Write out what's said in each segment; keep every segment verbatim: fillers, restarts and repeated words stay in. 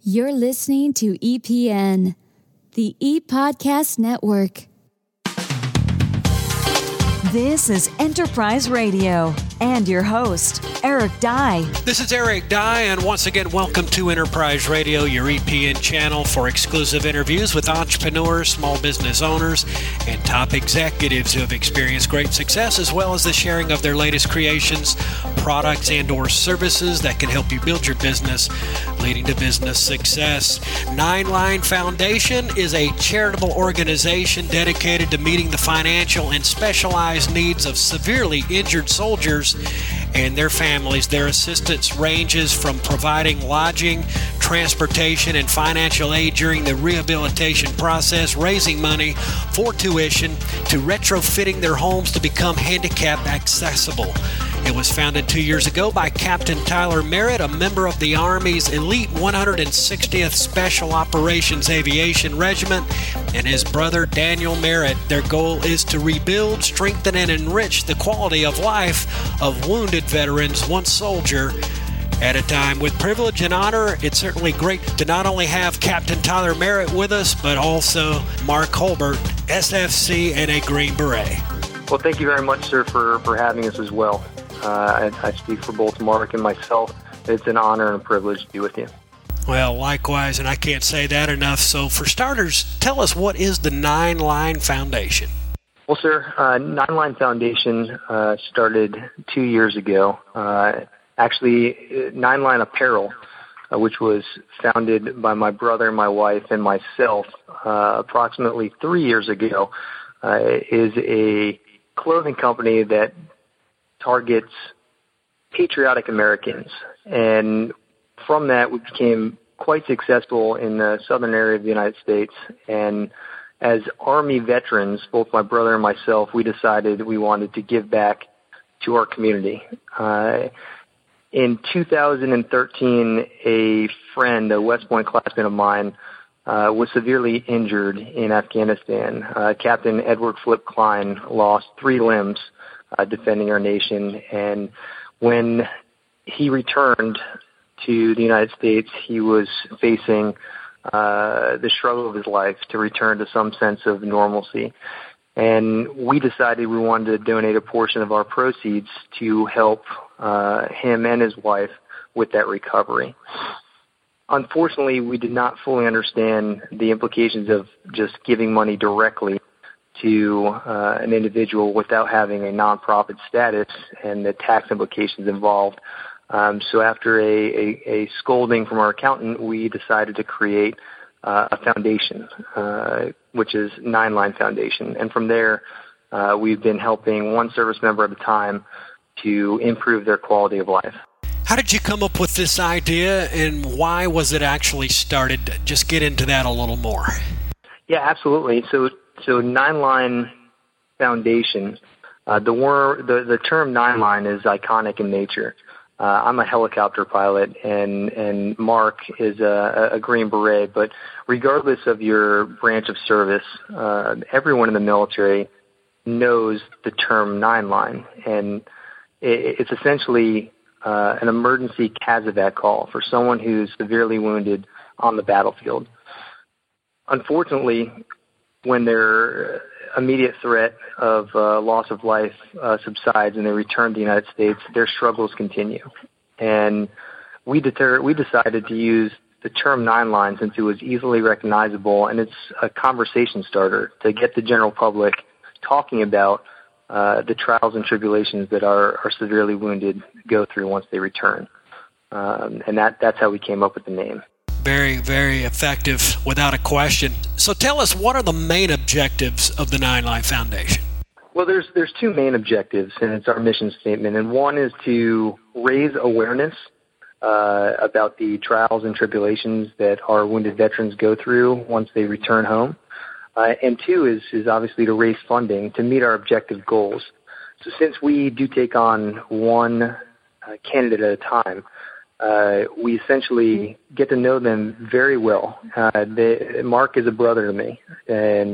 You're listening to E P N, the E-Podcast Network. This is Enterprise Radio and your host, Eric Dye. This is Eric Dye, and once again, welcome to Enterprise Radio, your E P N channel for exclusive interviews with entrepreneurs, small business owners, and top executives who have experienced great success, as well as the sharing of their latest creations, products, and or services that can help you build your business, leading to business success. Nine Line Foundation is a charitable organization dedicated to meeting the financial and specialized needs of severely injured soldiers and their families. Their assistance ranges from providing lodging, transportation, and financial aid during the rehabilitation process, raising money for tuition, to retrofitting their homes to become handicap accessible. It was founded two years ago by Captain Tyler Merritt, a member of the Army's Elite one hundred sixtieth Special Operations Aviation Regiment, and his brother Daniel Merritt. Their goal is to rebuild, strengthen, and enrich the quality of life of wounded veterans, one soldier at a time. With privilege and honor, it's certainly great to not only have Captain Tyler Merritt with us, but also Mark Holbert, S F C, and a Green Beret. Well, thank you very much, sir, for, for having us as well. Uh, I, I speak for both Mark and myself. It's an honor and a privilege to be with you. Well, likewise, and I can't say that enough. So for starters, tell us, what is the Nine Line Foundation? Well, sir, uh, Nine Line Foundation uh, started two years ago. Uh, actually, Nine Line Apparel, uh, which was founded by my brother, my wife, and myself uh, approximately three years ago, uh, is a clothing company that targets patriotic Americans. And from that, we became quite successful in the southern area of the United States. And as Army veterans, both my brother and myself, we decided we wanted to give back to our community. Uh, in two thousand thirteen, a friend, a West Point classmate of mine, uh, was severely injured in Afghanistan. Uh, Captain Edward Flip Klein lost three limbs Uh, defending our nation, and when he returned to the United States, he was facing uh, the struggle of his life to return to some sense of normalcy. And we decided we wanted to donate a portion of our proceeds to help uh, him and his wife with that recovery. Unfortunately, we did not fully understand the implications of just giving money directly to uh, an individual without having a nonprofit status and the tax implications involved. Um, so after a, a, a scolding from our accountant, we decided to create uh, a foundation, uh, which is Nine Line Foundation. And from there, uh, we've been helping one service member at a time to improve their quality of life. How did you come up with this idea, and why was it actually started? Just get into that a little more. Yeah, absolutely. So So Nine Line Foundation, uh, the, wor- the the term Nine Line is iconic in nature. Uh, I'm a helicopter pilot, and, and Mark is a, a Green Beret, but regardless of your branch of service, uh, everyone in the military knows the term Nine Line, and it, it's essentially uh, an emergency CASEVAC call for someone who's severely wounded on the battlefield. Unfortunately, when their immediate threat of uh, loss of life uh, subsides and they return to the United States, their struggles continue. And we deter- we decided to use the term Nine Line since it was easily recognizable, and it's a conversation starter to get the general public talking about uh, the trials and tribulations that our, our severely wounded go through once they return. Um, and that that's how we came up with the name. Very, very effective, without a question. So tell us, what are the main objectives of the Nine Line Foundation? Well, there's there's two main objectives, and it's our mission statement. And one is to raise awareness uh, about the trials and tribulations that our wounded veterans go through once they return home. Uh, and two is, is obviously to raise funding to meet our objective goals. So since we do take on one uh, candidate at a time, Uh, we essentially get to know them very well. Uh, they, Mark is a brother to me, and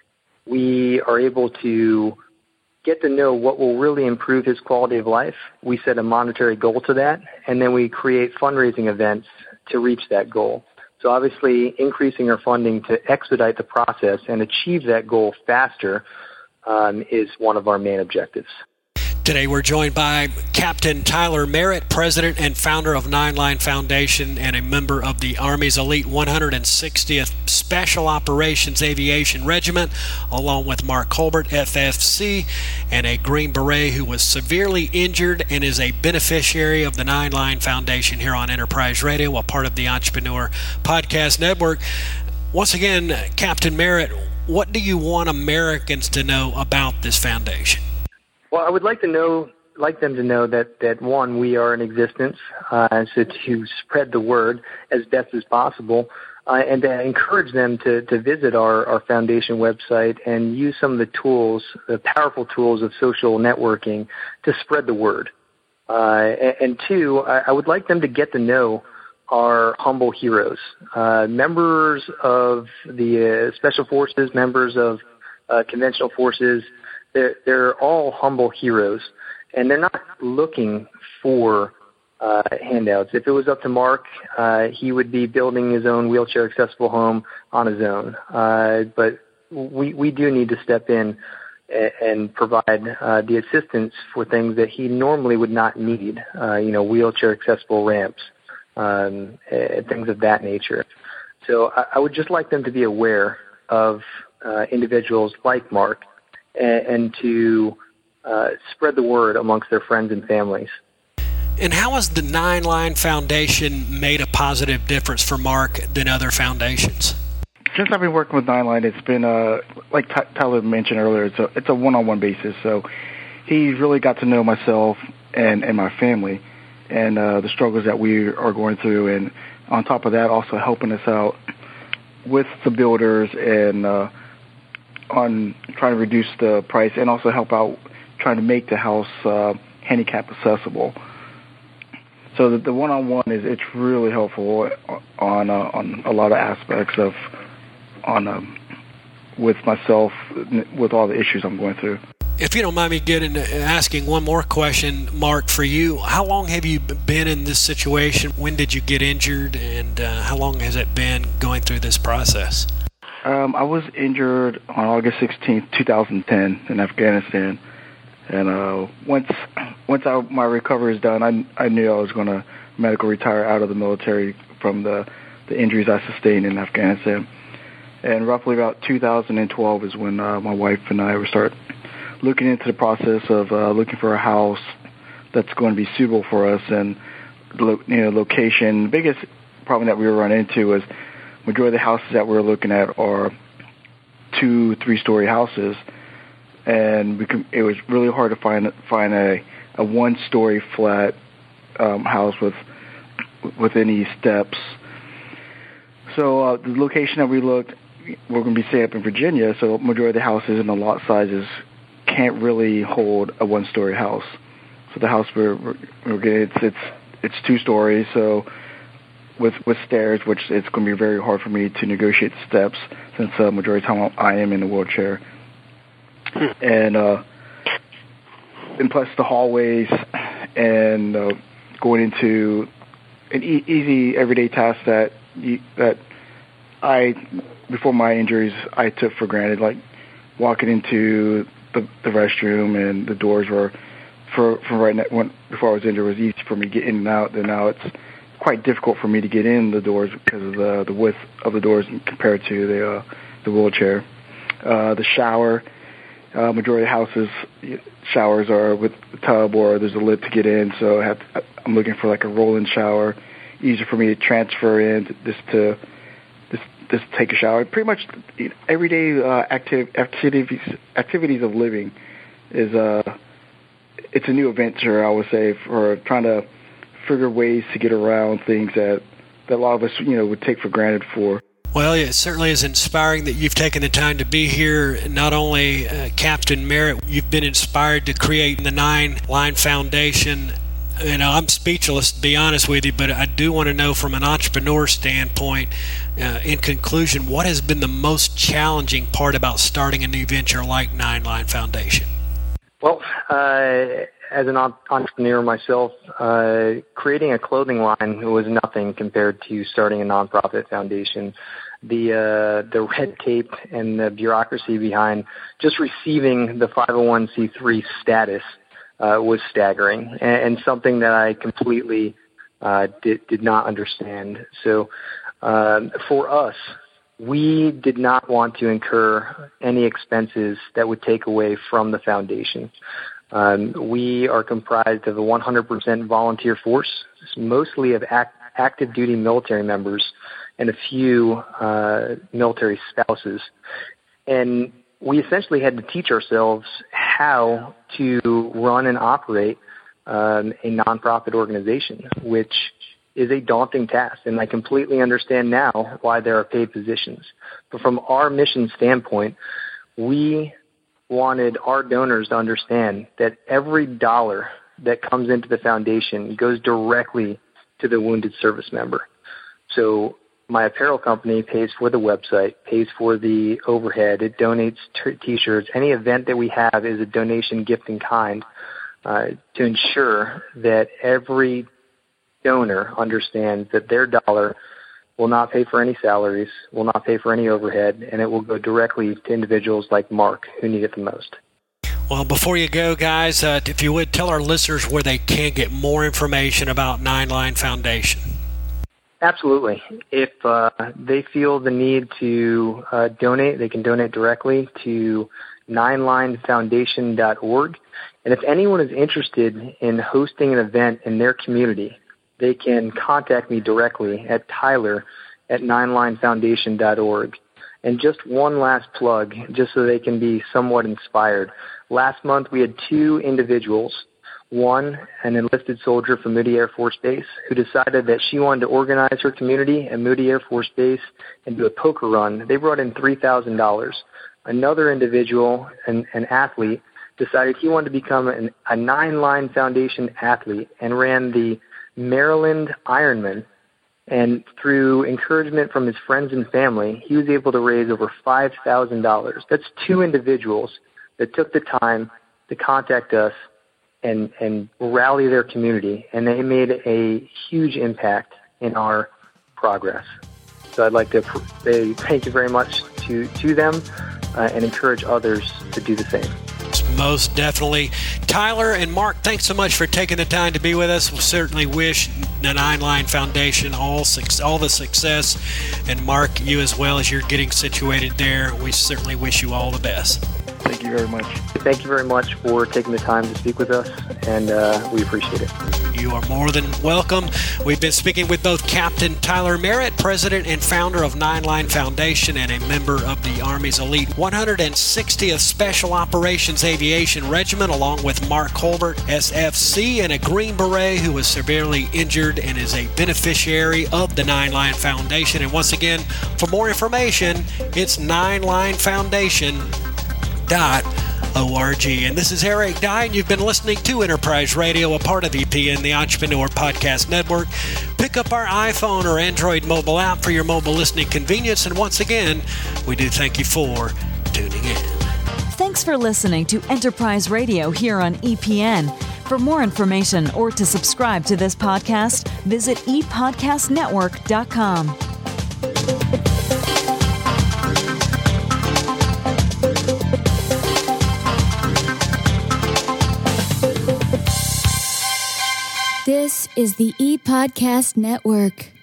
we are able to get to know what will really improve his quality of life. We set a monetary goal to that, and then we create fundraising events to reach that goal. So obviously increasing our funding to expedite the process and achieve that goal faster um, is one of our main objectives. Today we're joined by Captain Tyler Merritt, President and founder of Nine Line Foundation and a member of the Army's Elite one hundred sixtieth Special Operations Aviation Regiment, along with Mark Colbert, F F C, and a Green Beret who was severely injured and is a beneficiary of the Nine Line Foundation here on Enterprise Radio, a part of the Entrepreneur Podcast Network. Once again, Captain Merritt, what do you want Americans to know about this foundation? Well, I would like to know, like them to know that, that one, we are in existence, uh, so to spread the word as best as possible, uh, and to encourage them to, to visit our, our foundation website and use some of the tools, the powerful tools of social networking to spread the word. Uh, and, and two, I, I would like them to get to know our humble heroes, uh, members of the uh, Special Forces, members of uh, conventional forces. They're, they're all humble heroes, and they're not looking for uh, handouts. If it was up to Mark, uh, he would be building his own wheelchair-accessible home on his own. Uh, but we, we do need to step in and, and provide uh, the assistance for things that he normally would not need, uh, you know, wheelchair-accessible ramps, um, and things of that nature. So I, I would just like them to be aware of uh, individuals like Mark, and to uh, spread the word amongst their friends and families. And how has the Nine Line Foundation made a positive difference for Mark than other foundations? Since I've been working with Nine Line, it's been, uh, like T- Tyler mentioned earlier, it's a, it's a one-on-one basis. So he's really got to know myself and, and my family and uh, the struggles that we are going through. And on top of that, also helping us out with the builders and uh, on trying to reduce the price and also help out trying to make the house uh, handicap accessible. So the, the one-on-one is it's really helpful on uh, on a lot of aspects of on um, with myself with all the issues I'm going through. If you don't mind me getting asking one more question, Mark, for you, how long have you been in this situation? When did you get injured, and uh, how long has it been going through this process? Um, I was injured on August sixteenth, twenty ten in Afghanistan. And uh, once once I, my recovery is done, I, I knew I was going to medical retire out of the military from the, the injuries I sustained in Afghanistan. And roughly about two thousand twelve is when uh, my wife and I would start looking into the process of uh, looking for a house that's going to be suitable for us and lo- you know, location. The biggest problem that we were running into was majority of the houses that we were looking at are two, three-story houses, and we can, it was really hard to find find a, a one-story flat um, house with with any steps. So uh, the location that we looked, we're going to be staying up in Virginia, so majority of the houses and the lot sizes can't really hold a one-story house. So the house we're, we're getting, it's it's it's two stories, so with with stairs, which it's going to be very hard for me to negotiate the steps since the uh, majority of the time I am in a wheelchair. And uh, and plus the hallways and uh, going into an e- easy everyday task that you, that I before my injuries I took for granted, like walking into the, the restroom, and the doors were for for right now, when before I was injured, it was easy for me to get in and out. And now it's quite difficult for me to get in the doors because of the the width of the doors compared to the uh, the wheelchair. Uh, the shower, uh, majority of houses showers are with a tub or there's a lid to get in. So I have to, I'm looking for like a roll-in shower, easier for me to transfer in just to just just take a shower. Pretty much everyday uh, active activities activities of living is uh it's a new adventure, I would say, for trying to figure ways to get around things that, that a lot of us, you know, would take for granted for. Well, it certainly is inspiring that you've taken the time to be here. Not only uh, Captain Merritt, you've been inspired to create the Nine Line Foundation. You know, I'm speechless, to be honest with you, but I do want to know from an entrepreneur standpoint, uh, in conclusion, what has been the most challenging part about starting a new venture like Nine Line Foundation? Well, uh, as an entrepreneur myself, uh, creating a clothing line was nothing compared to starting a nonprofit foundation. The uh, the red tape and the bureaucracy behind just receiving the five oh one c three status uh, was staggering, and, and something that I completely uh, did, did not understand. So um, for us, we did not want to incur any expenses that would take away from the foundation. Um, we are comprised of a one hundred percent volunteer force, mostly of act, active duty military members and a few uh, military spouses. And we essentially had to teach ourselves how to run and operate um, a nonprofit organization, which is a daunting task, and I completely understand now why there are paid positions. But from our mission standpoint, we wanted our donors to understand that every dollar that comes into the foundation goes directly to the wounded service member. So my apparel company pays for the website, pays for the overhead, it donates t- T-shirts. Any event that we have is a donation, gift in kind, uh, to ensure that every donor understands that their dollar will not pay for any salaries, will not pay for any overhead, and it will go directly to individuals like Mark who need it the most. Well, before you go, guys, uh, if you would tell our listeners where they can get more information about Nine Line Foundation. Absolutely. If uh, they feel the need to uh, donate, they can donate directly to nine line foundation dot org. And if anyone is interested in hosting an event in their community, they can contact me directly at Tyler at nine line foundation dot org. And just one last plug, just so they can be somewhat inspired. Last month we had two individuals, one, an enlisted soldier from Moody Air Force Base, who decided that she wanted to organize her community at Moody Air Force Base and do a poker run. They brought in three thousand dollars. Another individual, an, an athlete, decided he wanted to become an, a Nine Line Foundation athlete and ran the Maryland Ironman, and through encouragement from his friends and family, he was able to raise over five thousand dollars. That's two individuals that took the time to contact us and, and rally their community, and they made a huge impact in our progress. So I'd like to say thank you very much to, to them uh, and encourage others to do the same. Most definitely. Tyler and Mark, thanks so much for taking the time to be with us. We certainly wish the Nine Line Foundation all all the success. And Mark, you as well, as you're getting situated there, we certainly wish you all the best. Thank you very much. Thank you very much for taking the time to speak with us, and uh, we appreciate it. You are more than welcome. We've been speaking with both Captain Tyler Merritt, president and founder of Nine Line Foundation and a member of the Army's elite one hundred sixtieth Special Operations Aviation Regiment, along with Mark Colbert, S F C, and a Green Beret who was severely injured and is a beneficiary of the Nine Line Foundation. And once again, for more information, it's nine line foundation dot org. And this is Eric Dye, and you've been listening to Enterprise Radio, a part of E P N, the Entrepreneur Podcast Network. Pick up our iPhone or Android mobile app for your mobile listening convenience. And once again, we do thank you for tuning in. Thanks for listening to Enterprise Radio here on E P N. For more information or to subscribe to this podcast, visit e podcast network dot com. This is the E-Podcast Network.